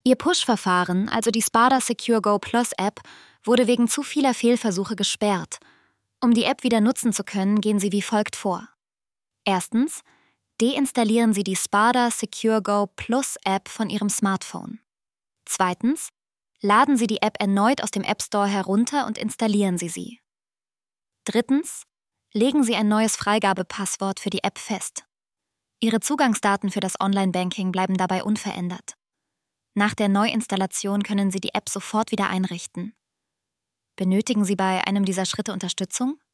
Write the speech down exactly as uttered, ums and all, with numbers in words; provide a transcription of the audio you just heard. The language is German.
Ihr Push-Verfahren, also die Spada Secure Go Plus App, wurde wegen zu vieler Fehlversuche gesperrt. Um die App wieder nutzen zu können, gehen Sie wie folgt vor. Erstens, deinstallieren Sie die Spada Secure Go Plus App von Ihrem Smartphone. Zweitens, laden Sie die App erneut aus dem App Store herunter und installieren Sie sie. Drittens, legen Sie ein neues Freigabepasswort für die App fest. Ihre Zugangsdaten für das Online-Banking bleiben dabei unverändert. Nach der Neuinstallation können Sie die App sofort wieder einrichten. Benötigen Sie bei einem dieser Schritte Unterstützung?